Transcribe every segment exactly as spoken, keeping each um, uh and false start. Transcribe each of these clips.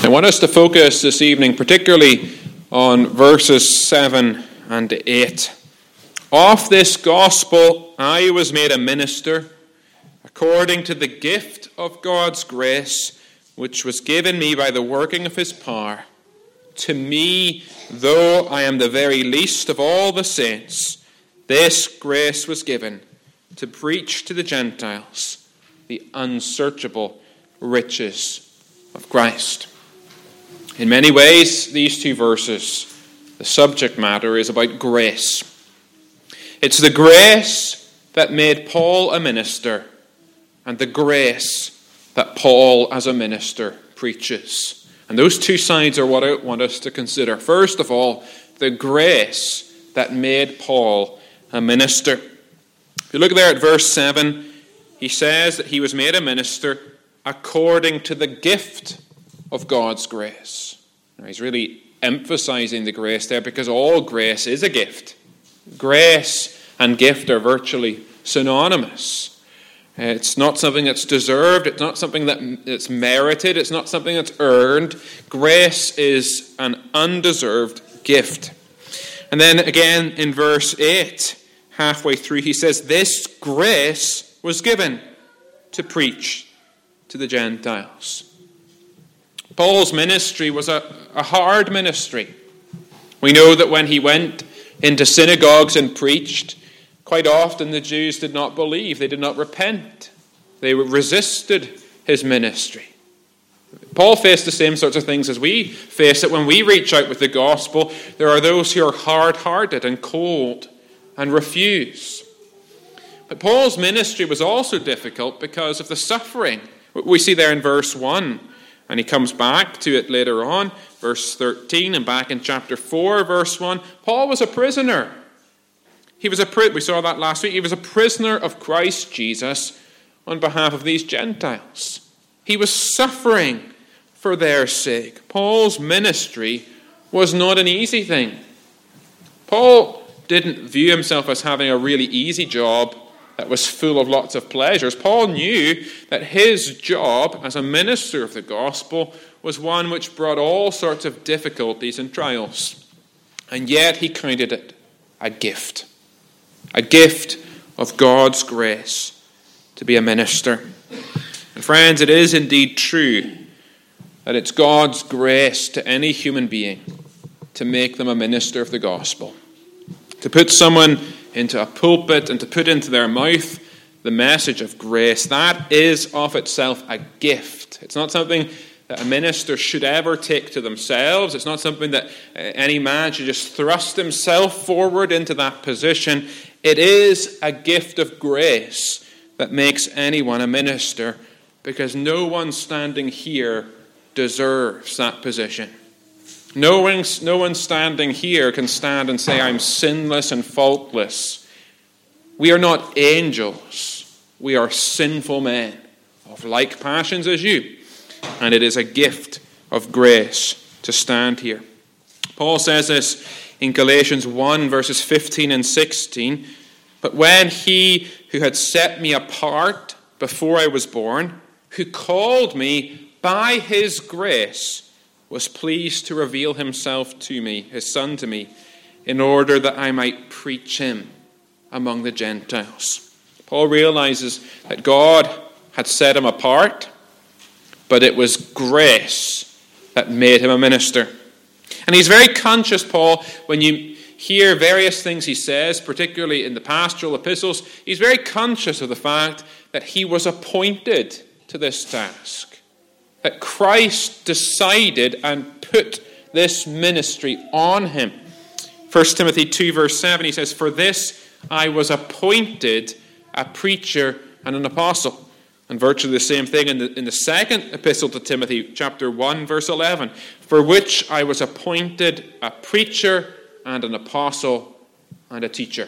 I want us to focus this evening particularly on verses seven and eight. Of this gospel I was made a minister according to the gift of God's grace, which was given me by the working of his power. To me, though I am the very least of all the saints, this grace was given to preach to the Gentiles the unsearchable riches of Christ. In many ways, these two verses, the subject matter is about grace. It's the grace that made Paul a minister and the grace that Paul as a minister preaches. And those two sides are what I want us to consider. First of all, the grace that made Paul a minister. If you look there at verse seven, he says that he was made a minister according to the gift of God's grace. Now, he's really emphasizing the grace there because all grace is a gift. Grace and gift are virtually synonymous. It's not something that's deserved. It's not something that's merited. It's not something that's earned. Grace is an undeserved gift. And then again in verse eight, halfway through, he says, this grace was given to preach to the Gentiles. Paul's ministry was a, a hard ministry. We know that when he went into synagogues and preached, quite often the Jews did not believe. They did not repent. They resisted his ministry. Paul faced the same sorts of things as we face it when we reach out with the gospel. There are those who are hard-hearted and cold and refuse. But Paul's ministry was also difficult because of the suffering. We see there in verse one, and he comes back to it later on, verse thirteen, and back in chapter four, verse one. Paul was a prisoner. He was a we saw that last week. He was a prisoner of Christ Jesus on behalf of these Gentiles. He was suffering for their sake. Paul's ministry was not an easy thing. Paul didn't view himself as having a really easy job that was full of lots of pleasures. Paul knew that his job as a minister of the gospel was one which brought all sorts of difficulties and trials. And yet he counted it a gift. A gift of God's grace to be a minister. And friends, it is indeed true that it's God's grace to any human being to make them a minister of the gospel. To put someone into a pulpit and to put into their mouth the message of grace, that is of itself a gift. It's not something that a minister should ever take to themselves. It's not something that any man should just thrust himself forward into that position. It is a gift of grace that makes anyone a minister, because no one standing here deserves that position. No one, no one standing here can stand and say, I'm sinless and faultless. We are not angels. We are sinful men of like passions as you. And it is a gift of grace to stand here. Paul says this in Galatians one, verses fifteen and sixteen. But when he who had set me apart before I was born, who called me by his grace, was pleased to reveal himself to me, his son to me, in order that I might preach him among the Gentiles. Paul realizes that God had set him apart, but it was grace that made him a minister. And he's very conscious, Paul, when you hear various things he says, particularly in the pastoral epistles, he's very conscious of the fact that he was appointed to this task. That Christ decided and put this ministry on him. First Timothy two, verse seven, he says, for this I was appointed a preacher and an apostle. And virtually the same thing in the, in the second epistle to Timothy, chapter one, verse eleven. For which I was appointed a preacher and an apostle and a teacher.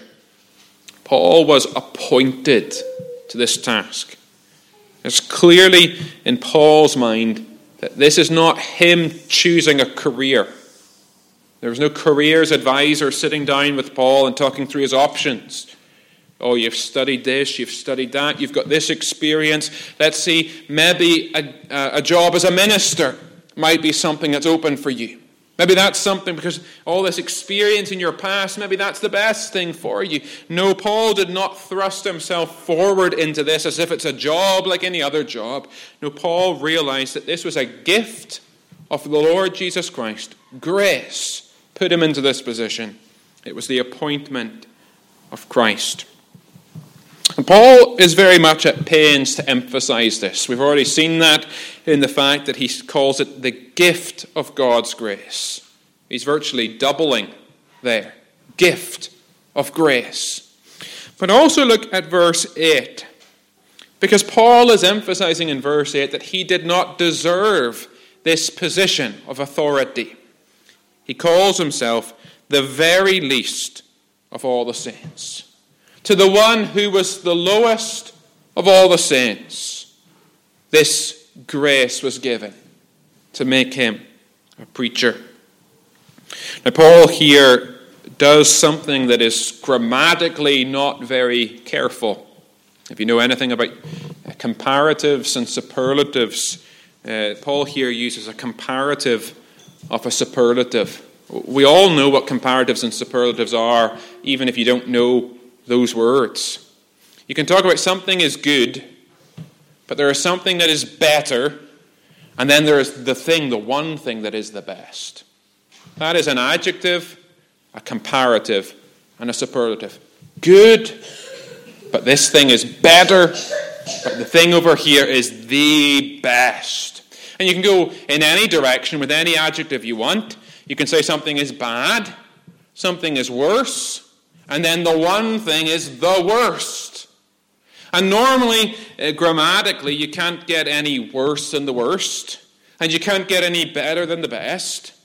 Paul was appointed to this task. It's clearly in Paul's mind that this is not him choosing a career. There was no careers advisor sitting down with Paul and talking through his options. Oh, you've studied this, you've studied that, you've got this experience. Let's see, maybe a, a job as a minister. might be something that's open for you. Maybe that's something because all this experience in your past, maybe that's the best thing for you. No, Paul did not thrust himself forward into this as if it's a job like any other job. No, Paul realized that this was a gift of the Lord Jesus Christ. Grace put him into this position. It was the appointment of Christ. And Paul is very much at pains to emphasize this. We've already seen that in the fact that he calls it the gift of God's grace. He's virtually doubling there. Gift of grace. But also look at verse eight. Because Paul is emphasizing in verse eight that he did not deserve this position of authority. He calls himself the very least of all the saints. To the one who was the lowest of all the saints, this grace was given to make him a preacher. Now, Paul here does something that is grammatically not very careful. If you know anything about comparatives and superlatives, uh, Paul here uses a comparative of a superlative. We all know what comparatives and superlatives are, even if you don't know those words. You can talk about something is good, but there is something that is better, and then there is the thing, the one thing that is the best. That is an adjective, a comparative, and a superlative. Good, but this thing is better, but the thing over here is the best. And you can go in any direction with any adjective you want. You can say something is bad, something is worse, and then the one thing is the worst. And normally, uh, grammatically, you can't get any worse than the worst, and you can't get any better than the best.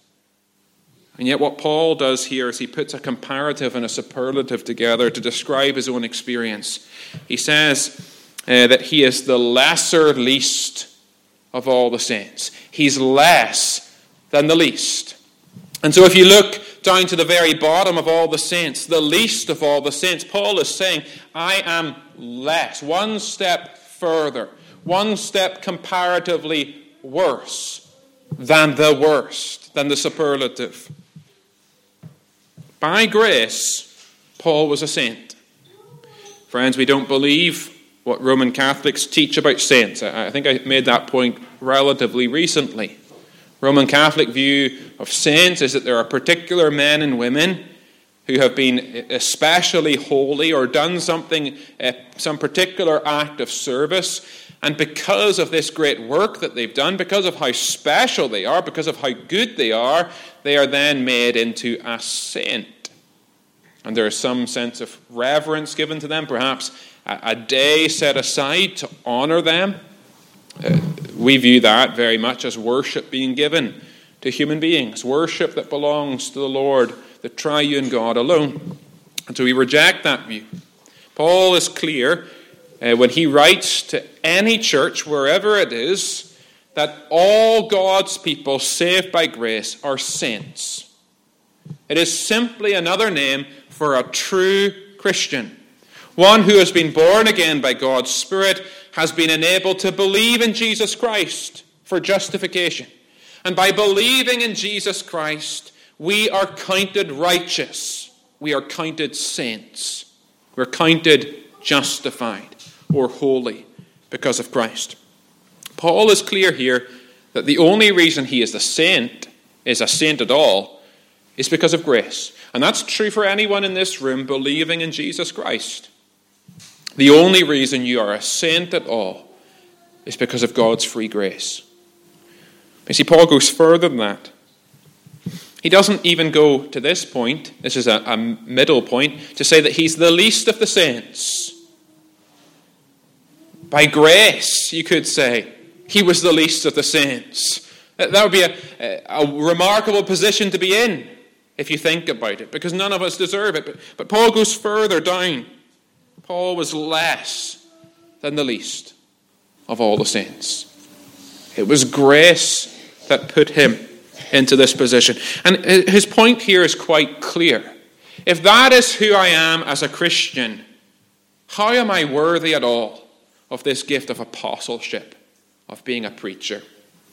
And yet what Paul does here is he puts a comparative and a superlative together to describe his own experience. He says uh, that he is the lesser least of all the saints. He's less than the least. And so if you look down to the very bottom of all the saints, the least of all the saints, Paul is saying, I am less, one step further, one step comparatively worse than the worst, than the superlative. By grace, Paul was a saint. Friends, we don't believe what Roman Catholics teach about saints. I think I made that point relatively recently. Roman Catholic view of saints is that there are particular men and women who have been especially holy or done something, uh, some particular act of service, and because of this great work that they've done, because of how special they are, because of how good they are, they are then made into a saint. And there is some sense of reverence given to them, perhaps a, a day set aside to honor them. Uh, we view that very much as worship being given to human beings, worship that belongs to the Lord, the triune God alone. And so we reject that view. Paul is clear uh, when he writes to any church, wherever it is, that all God's people saved by grace are saints. It is simply another name for a true Christian, one who has been born again by God's Spirit, has been enabled to believe in Jesus Christ for justification. And by believing in Jesus Christ, we are counted righteous. We are counted saints. We're counted justified or holy because of Christ. Paul is clear here that the only reason he is a saint, is a saint at all, is because of grace. And that's true for anyone in this room believing in Jesus Christ. The only reason you are a saint at all is because of God's free grace. You see, Paul goes further than that. He doesn't even go to this point, this is a, a middle point, to say that he's the least of the saints. By grace, you could say, he was the least of the saints. That would be a, a remarkable position to be in, if you think about it, because none of us deserve it. But, but Paul goes further down. Paul was less than the least of all the saints. It was grace that put him into this position. And his point here is quite clear. If that is who I am as a Christian, how am I worthy at all of this gift of apostleship, of being a preacher?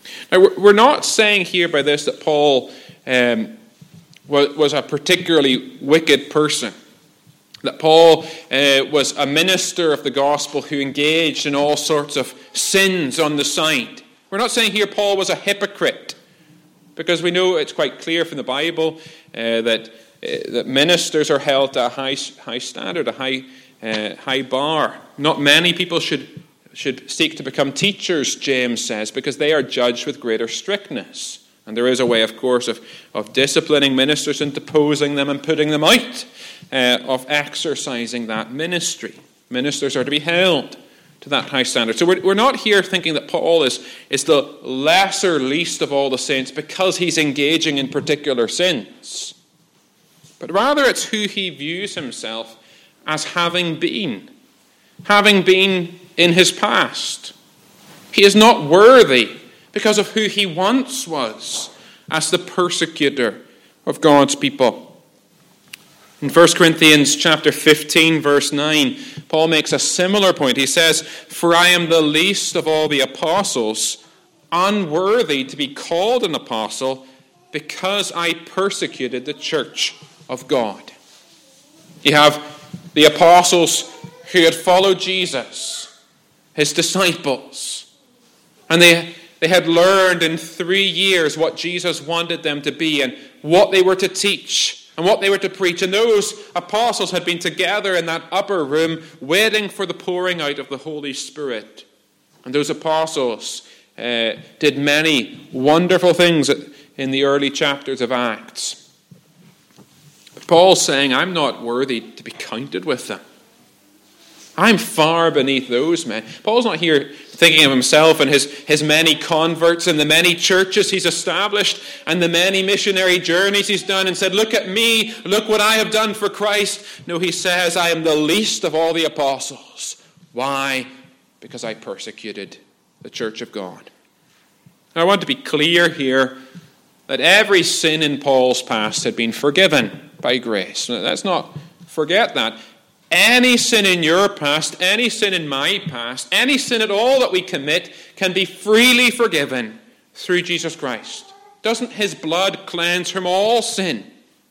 Now, we're not saying here by this that Paul um, was a particularly wicked person, that Paul uh, was a minister of the gospel who engaged in all sorts of sins on the side. We're not saying here Paul was a hypocrite, because we know it's quite clear from the Bible uh, that uh, that ministers are held to a high high standard, a high uh, high bar. Not many people should should seek to become teachers, James says, because they are judged with greater strictness. And there is a way, of course, of, of disciplining ministers and deposing them and putting them out uh, of exercising that ministry. Ministers are to be held to that high standard. So we're, we're not here thinking that Paul is, is the lesser least of all the saints because he's engaging in particular sins. But rather it's who he views himself as having been. Having been in his past. He is not worthy because of who he once was as the persecutor of God's people. In First Corinthians chapter fifteen, verse nine, Paul makes a similar point. He says, "For I am the least of all the apostles, unworthy to be called an apostle, because I persecuted the church of God." You have the apostles who had followed Jesus, his disciples, and they, they had learned in three years what Jesus wanted them to be and what they were to teach and what they were to preach. And those apostles had been together in that upper room waiting for the pouring out of the Holy Spirit. And those apostles uh, did many wonderful things in the early chapters of Acts. But Paul's saying, I'm not worthy to be counted with them. I'm far beneath those men. Paul's not here thinking of himself and his, his many converts and the many churches he's established and the many missionary journeys he's done and said, look at me, look what I have done for Christ. No, he says, I am the least of all the apostles. Why? Because I persecuted the church of God. Now, I want to be clear here that every sin in Paul's past had been forgiven by grace. Now, let's not forget that. Any sin in your past, any sin in my past, any sin at all that we commit can be freely forgiven through Jesus Christ. Doesn't his blood cleanse from all sin?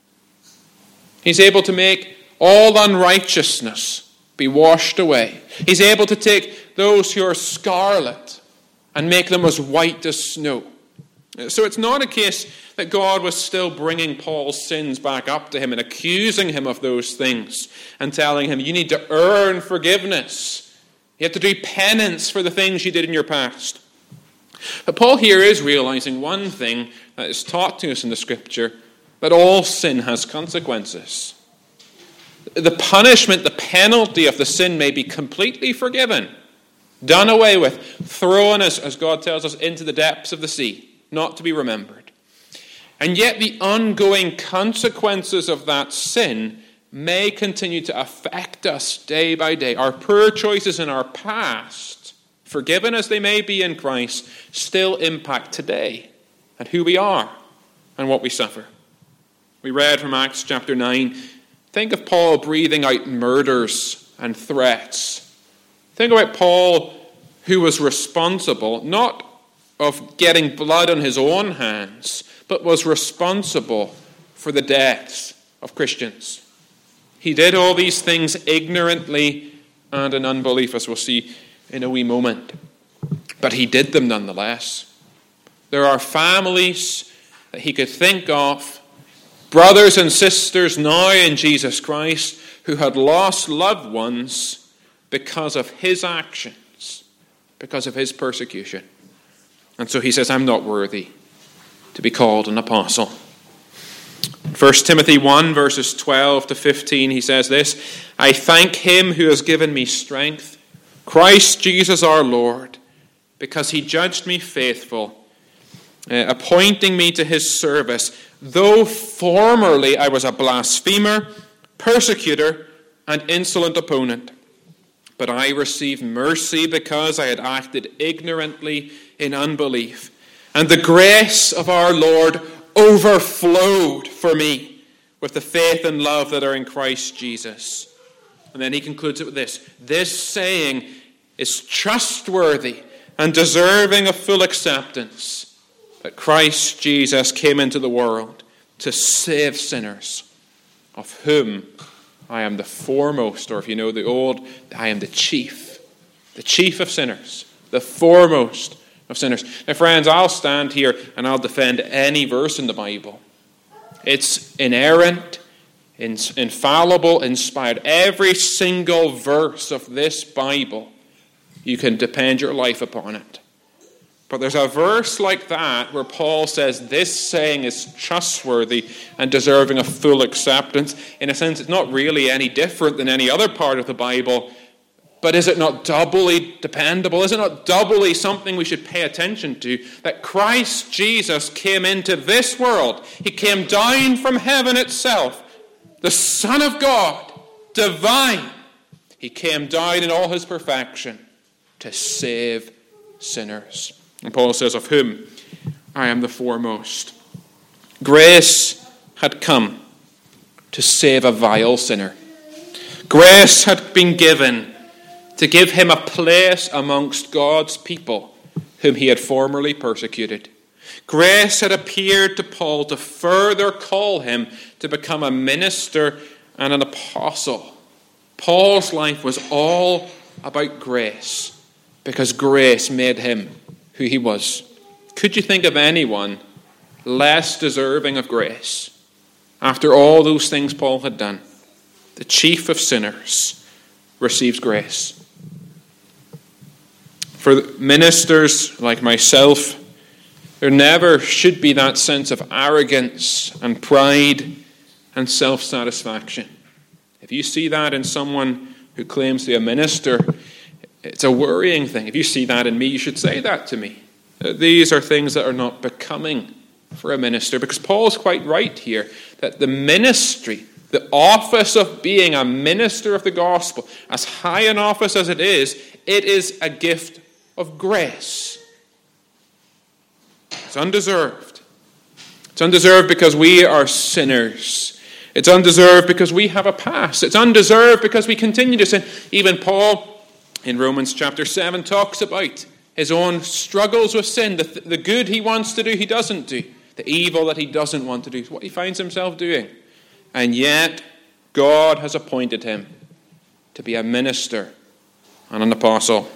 He's able to make all unrighteousness be washed away. He's able to take those who are scarlet and make them as white as snow. So it's not a case that God was still bringing Paul's sins back up to him and accusing him of those things and telling him, you need to earn forgiveness. You have to do penance for the things you did in your past. But Paul here is realizing one thing that is taught to us in the Scripture, that all sin has consequences. The punishment, the penalty of the sin may be completely forgiven, done away with, thrown, as, as God tells us, into the depths of the sea, not to be remembered. And yet the ongoing consequences of that sin may continue to affect us day by day. Our poor choices in our past, forgiven as they may be in Christ, still impact today and who we are and what we suffer. We read from Acts chapter nine. Think of Paul breathing out murders and threats. Think about Paul, who was responsible, not of getting blood on his own hands, but was responsible for the deaths of Christians. He did all these things ignorantly and in unbelief, as we'll see in a wee moment. But he did them nonetheless. There are families that he could think of, brothers and sisters now in Jesus Christ, who had lost loved ones because of his actions, because of his persecution. And so he says, I'm not worthy to be called an apostle. First Timothy one, verses twelve to fifteen, he says this, I thank him who has given me strength, Christ Jesus our Lord, because he judged me faithful, uh, appointing me to his service, though formerly I was a blasphemer, persecutor, and insolent opponent. But I received mercy because I had acted ignorantly in unbelief. And the grace of our Lord overflowed for me with the faith and love that are in Christ Jesus. And then he concludes it with this. This saying is trustworthy and deserving of full acceptance that Christ Jesus came into the world to save sinners, of whom I am the foremost, or if you know the old, I am the chief, the chief of sinners, the foremost of sinners. Now, friends, I'll stand here and I'll defend any verse in the Bible. It's inerrant, infallible, inspired. Every single verse of this Bible, you can depend your life upon it. But there's a verse like that where Paul says this saying is trustworthy and deserving of full acceptance. In a sense, it's not really any different than any other part of the Bible. But is it not doubly dependable? Is it not doubly something we should pay attention to? That Christ Jesus came into this world. He came down from heaven itself. The Son of God, divine. He came down in all his perfection to save sinners. And Paul says, of whom I am the foremost. Grace had come to save a vile sinner. Grace had been given to give him a place amongst God's people whom he had formerly persecuted. Grace had appeared to Paul to further call him to become a minister and an apostle. Paul's life was all about grace because grace made him who he was. Could you think of anyone less deserving of grace after all those things Paul had done? The chief of sinners receives grace. For ministers like myself, there never should be that sense of arrogance and pride and self-satisfaction. If you see that in someone who claims to be a minister, it's a worrying thing. If you see that in me, you should say that to me. These are things that are not becoming for a minister. Because Paul's quite right here that the ministry, the office of being a minister of the gospel, as high an office as it is, it is a gift of grace. It's undeserved. It's undeserved because we are sinners. It's undeserved because we have a past. It's undeserved because we continue to sin. Even Paul, in Romans chapter seven, talks about his own struggles with sin, the, the good he wants to do, he doesn't do. The evil that he doesn't want to do is what he finds himself doing. And yet, God has appointed him to be a minister and an apostle.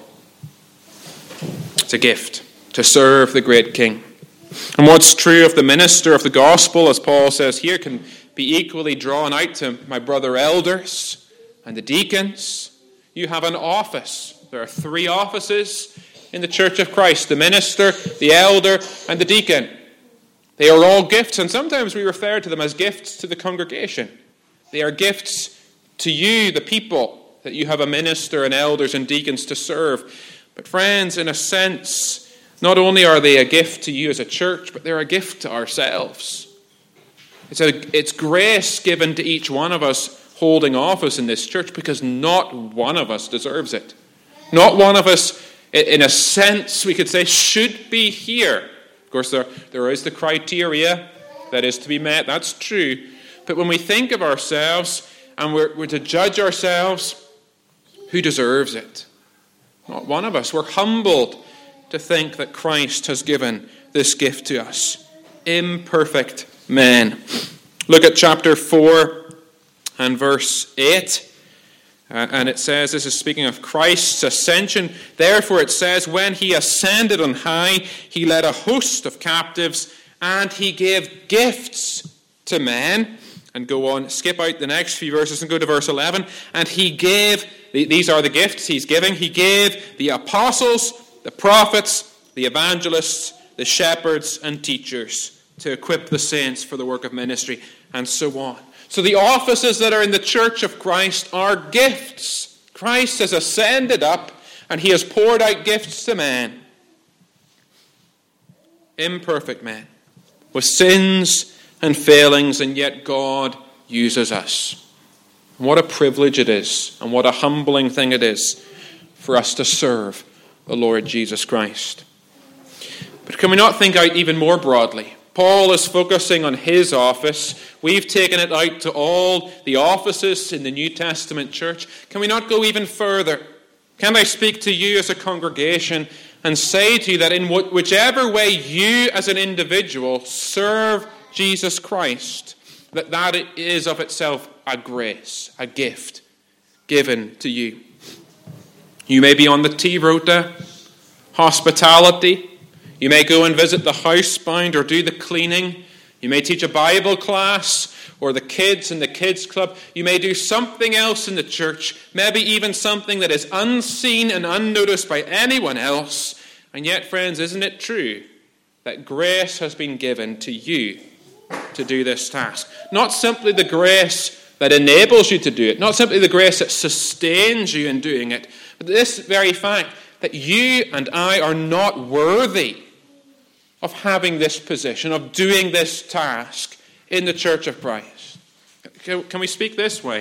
It's a gift to serve the great King. And what's true of the minister of the gospel, as Paul says here, can be equally drawn out to my brother elders and the deacons. You have an office. There are three offices in the Church of Christ: the minister, the elder, and the deacon. They are all gifts, and sometimes we refer to them as gifts to the congregation. They are gifts to you, the people, that you have a minister and elders and deacons to serve. But friends, in a sense, not only are they a gift to you as a church, but they're a gift to ourselves. It's, a, it's grace given to each one of us holding office in this church because not one of us deserves it. Not one of us, in a sense, we could say, should be here. Of course, there, there is the criteria that is to be met. That's true. But when we think of ourselves and we're, we're to judge ourselves, who deserves it? Not one of us. We're humbled to think that Christ has given this gift to us. Imperfect men. Look at chapter four and verse eight. Uh, and it says, this is speaking of Christ's ascension. Therefore it says, when he ascended on high, he led a host of captives and he gave gifts to men. And go on, skip out the next few verses and go to verse eleven. And he gave, these are the gifts he's giving. He gave the apostles, the prophets, the evangelists, the shepherds and teachers to equip the saints for the work of ministry, and so on. So the offices that are in the church of Christ are gifts. Christ has ascended up and he has poured out gifts to men. Imperfect men with sins and failings, and yet God uses us. What a privilege it is, and what a humbling thing it is for us to serve the Lord Jesus Christ. But can we not think out even more broadly? Paul is focusing on his office. We've taken it out to all the offices in the New Testament church. Can we not go even further? Can I speak to you as a congregation and say to you that in whichever way you as an individual serve Jesus Christ, that that is of itself a grace, a gift given to you. You may be on the tea rota, hospitality. You may go and visit the housebound or do the cleaning. You may teach a Bible class or the kids in the kids club. You may do something else in the church, maybe even something that is unseen and unnoticed by anyone else. And yet, friends, isn't it true that grace has been given to you to do this task? Not simply the grace that enables you to do it, not simply the grace that sustains you in doing it, but this very fact that you and I are not worthy of having this position, of doing this task in the Church of Christ. Can we speak this way?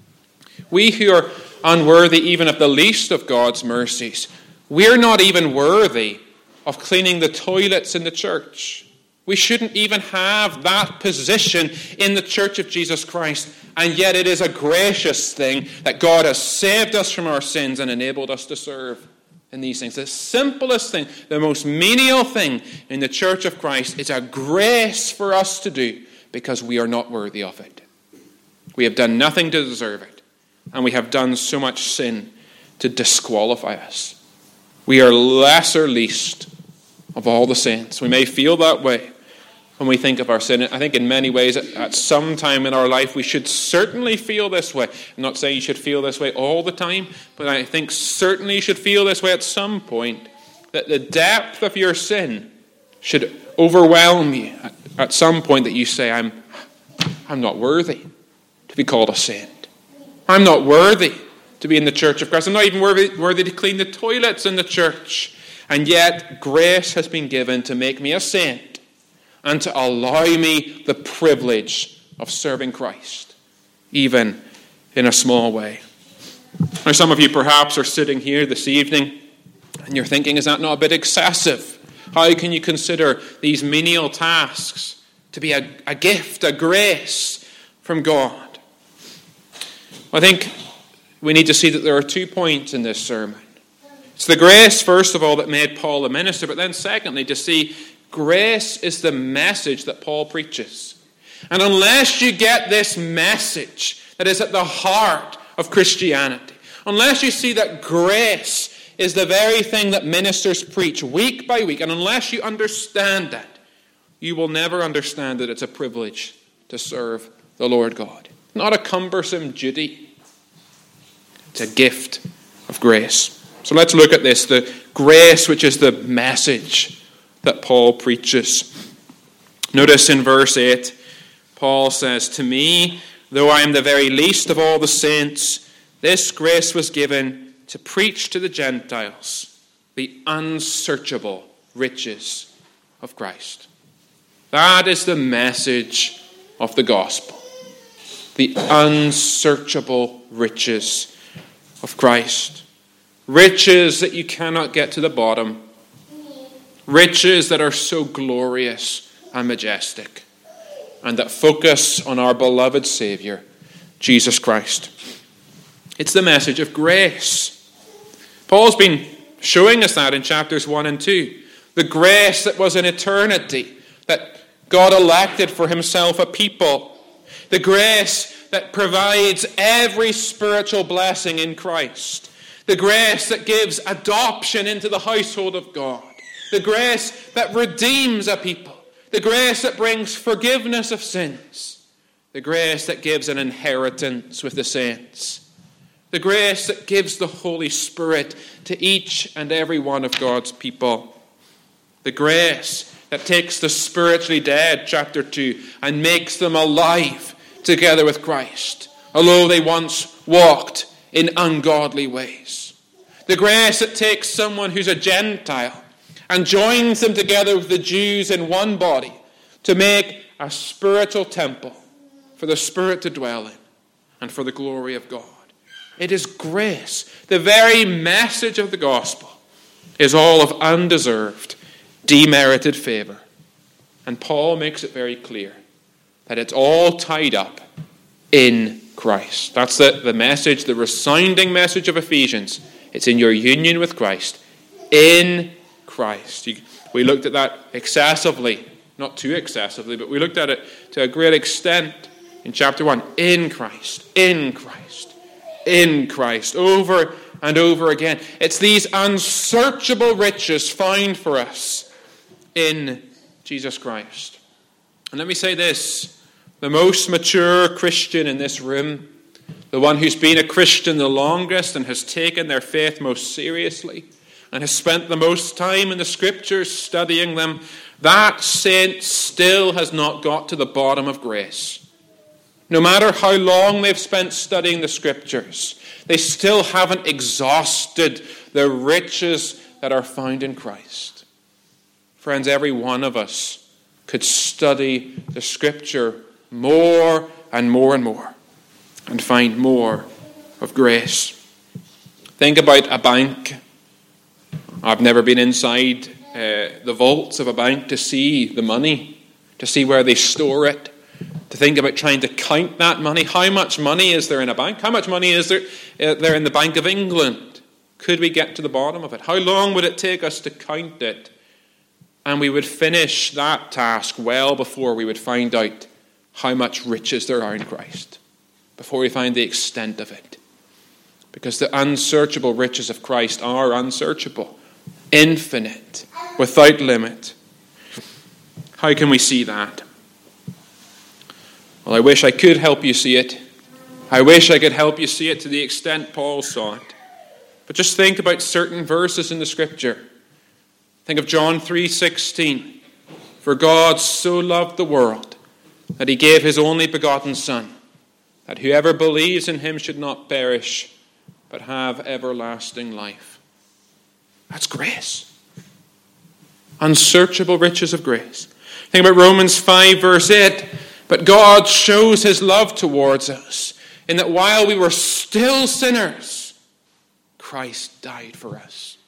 We who are unworthy even of the least of God's mercies, we're not even worthy of cleaning the toilets in the church. We shouldn't even have that position in the Church of Jesus Christ. And yet it is a gracious thing that God has saved us from our sins and enabled us to serve in these things. The simplest thing, the most menial thing in the Church of Christ is a grace for us to do because we are not worthy of it. We have done nothing to deserve it. And we have done so much sin to disqualify us. We are lesser least of all the saints. We may feel that way when we think of our sin. I think in many ways, at some time in our life, we should certainly feel this way. I'm not saying you should feel this way all the time, but I think certainly you should feel this way at some point, that the depth of your sin should overwhelm you at, at some point, that you say, I'm, I'm not worthy to be called a saint. I'm not worthy to be in the Church of Christ. I'm not even worthy, worthy to clean the toilets in the church. And yet, grace has been given to make me a saint and to allow me the privilege of serving Christ, even in a small way. Now, some of you perhaps are sitting here this evening and you're thinking, is that not a bit excessive? How can you consider these menial tasks to be a, a gift, a grace from God? I think we need to see that there are two points in this sermon. It's the grace, first of all, that made Paul a minister, but then secondly, to see grace is the message that Paul preaches. And unless you get this message that is at the heart of Christianity, unless you see that grace is the very thing that ministers preach week by week, and unless you understand that, you will never understand that it's a privilege to serve the Lord God. Not a cumbersome duty. It's a gift of grace. So let's look at this, the grace which is the message that Paul preaches. Notice in verse eight, Paul says, "To me, though I am the very least of all the saints, this grace was given to preach to the Gentiles the unsearchable riches of Christ." That is the message of the gospel. The unsearchable riches of Christ. Riches that you cannot get to the bottom. Riches that are so glorious and majestic, and that focus on our beloved Savior, Jesus Christ. It's the message of grace. Paul's been showing us that in chapters one and two. The grace that was in eternity, that God elected for himself a people. The grace that provides every spiritual blessing in Christ. The grace that gives adoption into the household of God. The grace that redeems a people. The grace that brings forgiveness of sins. The grace that gives an inheritance with the saints. The grace that gives the Holy Spirit to each and every one of God's people. The grace that takes the spiritually dead, chapter two, and makes them alive together with Christ, although they once walked in ungodly ways. The grace that takes someone who's a Gentile and joins them together with the Jews in one body to make a spiritual temple for the Spirit to dwell in and for the glory of God. It is grace. The very message of the gospel is all of undeserved, demerited favor. And Paul makes it very clear that it's all tied up in Christ. That's the, the message, the resounding message of Ephesians. It's in your union with Christ. In Christ. You, we looked at that excessively, not too excessively, but we looked at it to a great extent in chapter one. In Christ, in Christ, in Christ, over and over again. It's these unsearchable riches found for us in Jesus Christ. And let me say this, the most mature Christian in this room, the one who's been a Christian the longest and has taken their faith most seriously and has spent the most time in the Scriptures studying them, that saint still has not got to the bottom of grace. No matter how long they've spent studying the Scriptures, they still haven't exhausted the riches that are found in Christ. Friends, every one of us could study the Scripture more and more and more and find more of grace. Think about a bank. I've never been inside uh, the vaults of a bank to see the money, to see where they store it, to think about trying to count that money. How much money is there in a bank? How much money is there, uh, there in the Bank of England? Could we get to the bottom of it? How long would it take us to count it? And we would finish that task well before we would find out how much riches there are in Christ, before we find the extent of it. Because the unsearchable riches of Christ are unsearchable, infinite, without limit. How can we see that? Well, I wish I could help you see it. I wish I could help you see it to the extent Paul saw it. But just think about certain verses in the Scripture. Think of John three sixteen. For God so loved the world that he gave his only begotten Son, that whoever believes in him should not perish, but have everlasting life. That's grace. Unsearchable riches of grace. Think about Romans five verse eight. But God shows his love towards us in that while we were still sinners, Christ died for us.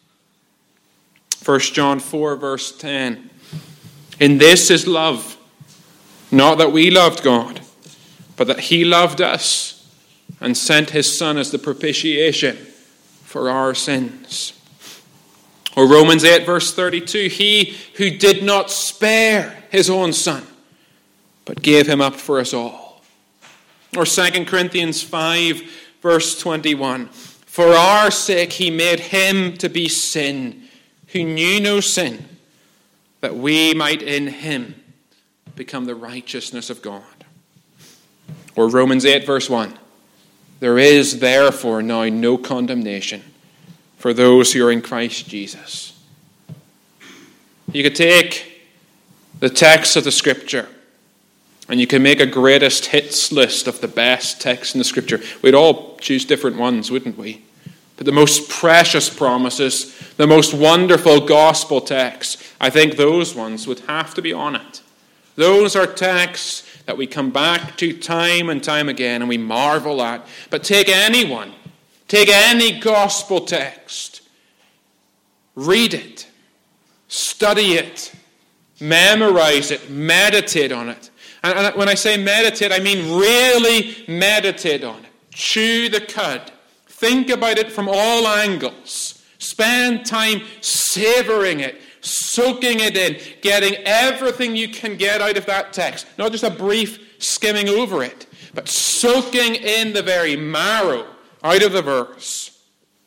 First John four verse ten. In this is love, not that we loved God, but that he loved us and sent his Son as the propitiation for our sins. Or Romans eight verse thirty-two. He who did not spare his own Son, but gave him up for us all. Or Second Corinthians five verse twenty-one. For our sake he made him to be sin, who knew no sin, that we might in him become the righteousness of God. Or Romans eight verse one. There is therefore now no condemnation for those who are in Christ Jesus. You could take the text of the Scripture and you can make a greatest hits list of the best texts in the Scripture. We'd all choose different ones, wouldn't we? But the most precious promises, the most wonderful gospel texts, I think those ones would have to be on it. Those are texts that we come back to time and time again and we marvel at. But take any one, take any gospel text, read it, study it, memorize it, meditate on it. And when I say meditate, I mean really meditate on it. Chew the cud. Think about it from all angles. Spend time savoring it, soaking it in, getting everything you can get out of that text. Not just a brief skimming over it, but soaking in the very marrow out of the verse.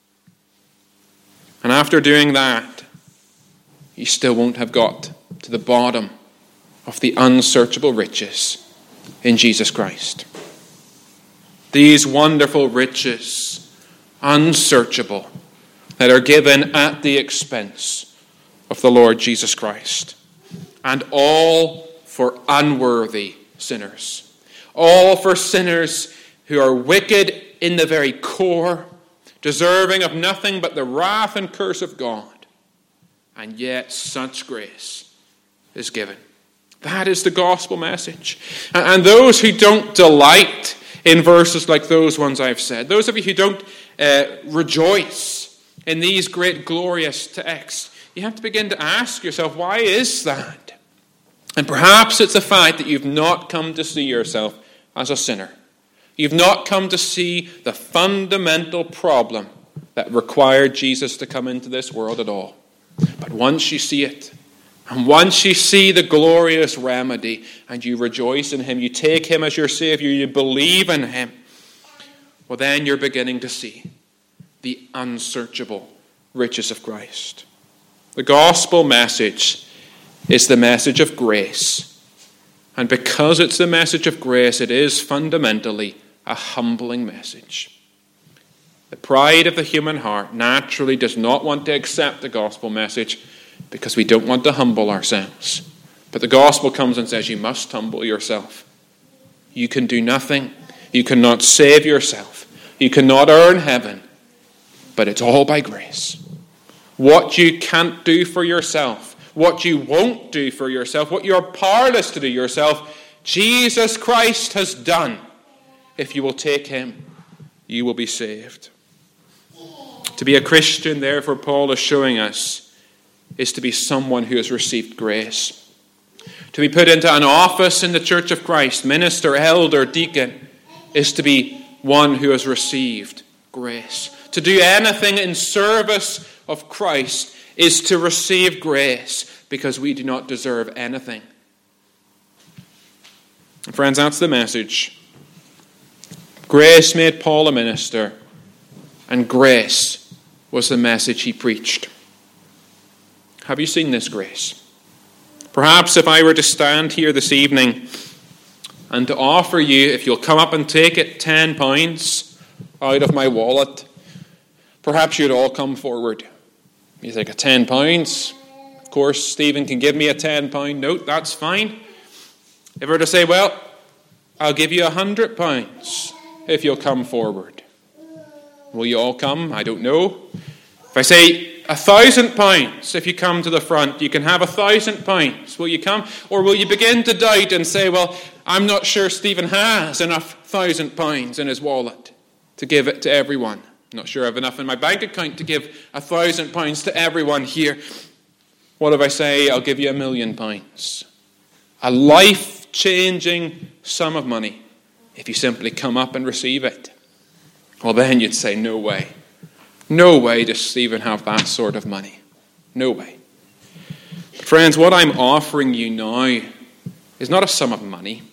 And after doing that, you still won't have got to the bottom of the unsearchable riches in Jesus Christ. These wonderful riches, unsearchable, that are given at the expense of the Lord Jesus Christ. And all for unworthy sinners. All for sinners who are wicked in the very core, deserving of nothing but the wrath and curse of God. And yet such grace is given. That is the gospel message. And those who don't delight in verses like those ones I've said, those of you who don't uh, rejoice in these great glorious texts, you have to begin to ask yourself, why is that? And perhaps it's the fact that you've not come to see yourself as a sinner. You've not come to see the fundamental problem that required Jesus to come into this world at all. But once you see it, and once you see the glorious remedy, and you rejoice in him, you take him as your Savior, you believe in him, well, then you're beginning to see the unsearchable riches of Christ. The gospel message is the message of grace. And because it's the message of grace, it is fundamentally a humbling message. The pride of the human heart naturally does not want to accept the gospel message because we don't want to humble ourselves. But the gospel comes and says, you must humble yourself. You can do nothing. You cannot save yourself. You cannot earn heaven. But it's all by grace. What you can't do for yourself, what you won't do for yourself, what you're powerless to do yourself, Jesus Christ has done. If you will take him, you will be saved. To be a Christian, therefore, Paul is showing us, is to be someone who has received grace. To be put into an office in the church of Christ, minister, elder, deacon, is to be one who has received grace. To do anything in service of Christ is to receive grace because we do not deserve anything. And friends, that's the message. Grace made Paul a minister, and grace was the message he preached. Have you seen this grace? Perhaps if I were to stand here this evening and to offer you, if you'll come up and take it, ten pounds out of my wallet, perhaps you'd all come forward. You think, a ten pounds? Of course, Stephen can give me a ten pound note, that's fine. If I were to say, well, I'll give you a hundred pounds if you'll come forward. Will you all come? I don't know. If I say a thousand pounds, if you come to the front, you can have a thousand pounds. Will you come? Or will you begin to doubt and say, well, I'm not sure Stephen has enough thousand pounds in his wallet to give it to everyone. I'm not sure I have enough in my bank account to give a thousand pounds to everyone here. What if I say I'll give you a million pounds? A life-changing sum of money if you simply come up and receive it. Well, then you'd say, no way. No way does Stephen have that sort of money. No way. But friends, what I'm offering you now is not a sum of money.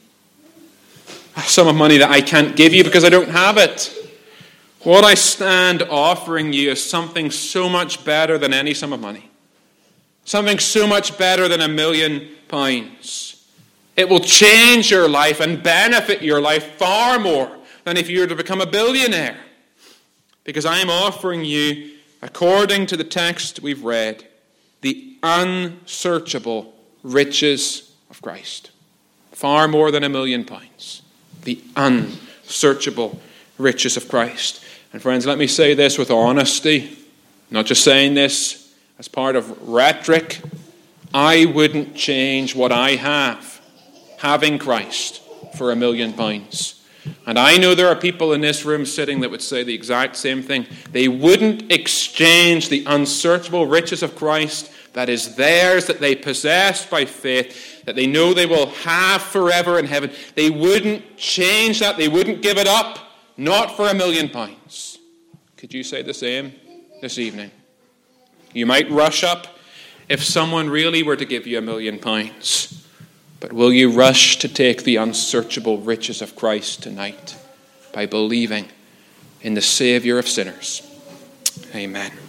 A sum of money that I can't give you because I don't have it. What I stand offering you is something so much better than any sum of money. Something so much better than a million pounds. It will change your life and benefit your life far more than if you were to become a billionaire. Because I am offering you, according to the text we've read, the unsearchable riches of Christ. Far more than a million pounds. The unsearchable riches of Christ. And friends, let me say this with honesty. I'm not just saying this as part of rhetoric. I wouldn't change what I have, having Christ, for a million pounds. And I know there are people in this room sitting that would say the exact same thing. They wouldn't exchange the unsearchable riches of Christ that is theirs, that they possess by faith, that they know they will have forever in heaven. They wouldn't change that. They wouldn't give it up, not for a million pounds. Could you say the same this evening? You might rush up if someone really were to give you a million pounds. But will you rush to take the unsearchable riches of Christ tonight by believing in the Savior of sinners? Amen.